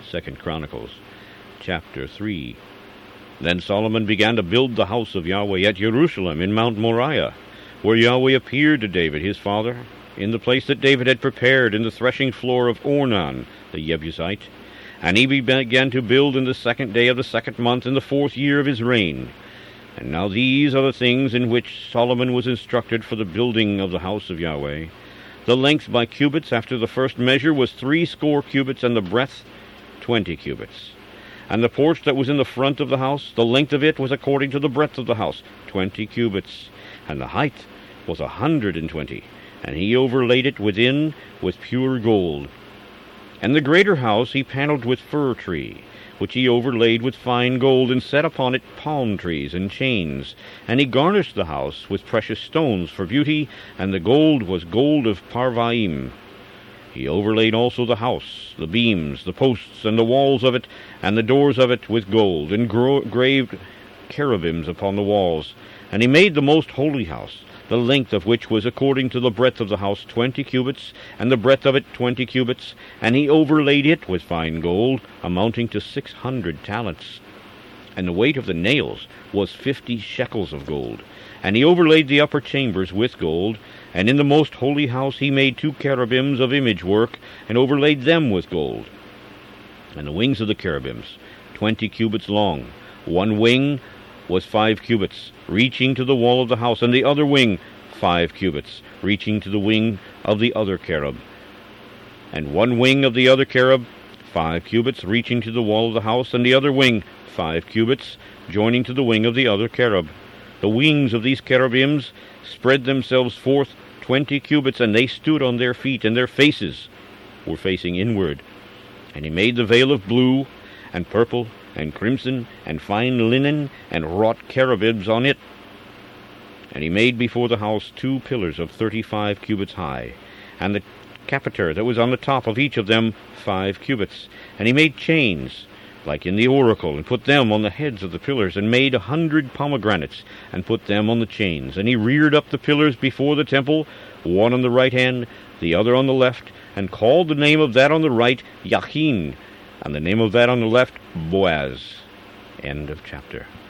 2 Chronicles chapter 3. Then Solomon began to build the house of Yahweh at Jerusalem in Mount Moriah, where Yahweh appeared to David his father, in the place that David had prepared in the threshing floor of Ornan the Jebusite. And he began to build in the 2nd day of the 2nd month in the 4th year of his reign. And now these are the things in which Solomon was instructed for the building of the house of Yahweh. The length by cubits after the first measure was 60 cubits, and the breadth 20 cubits. And the porch that was in the front of the house, the length of it was according to the breadth of the house, 20 cubits. And the height was 120, and he overlaid it within with pure gold. And the greater house he panelled with fir tree, which he overlaid with fine gold, and set upon it palm trees and chains. And he garnished the house with precious stones for beauty, and the gold was gold of Parvaim. He overlaid also the house, the beams, the posts, and the walls of it, and the doors of it with gold, and graved cherubims upon the walls. And he made the most holy house, the length of which was according to the breadth of the house 20 cubits, and the breadth of it 20 cubits. And he overlaid it with fine gold, amounting to 600 talents. And the weight of the nails was 50 shekels of gold. And he overlaid the upper chambers with gold. And in the most holy house he made 2 cherubims of image work, and overlaid them with gold. And the wings of the cherubims, 20 cubits long. One wing was 5 cubits, reaching to the wall of the house, and the other wing 5 cubits, reaching to the wing of the other cherub. And one wing of the other cherub, 5 cubits, reaching to the wall of the house, and the other wing 5 cubits, joining to the wing of the other cherub. The wings of these cherubims spread themselves forth 20 cubits, and they stood on their feet, and their faces were facing inward. And he made the veil of blue, and purple, and crimson, and fine linen, and wrought cherubims on it. And he made before the house 2 pillars of 35 cubits high, and the capiter that was on the top of each of them 5 cubits. And he made chains, like in the oracle, and put them on the heads of the pillars, and made 100 pomegranates, and put them on the chains. And he reared up the pillars before the temple, one on the right hand, the other on the left, and called the name of that on the right Yachin, and the name of that on the left Boaz. End of chapter.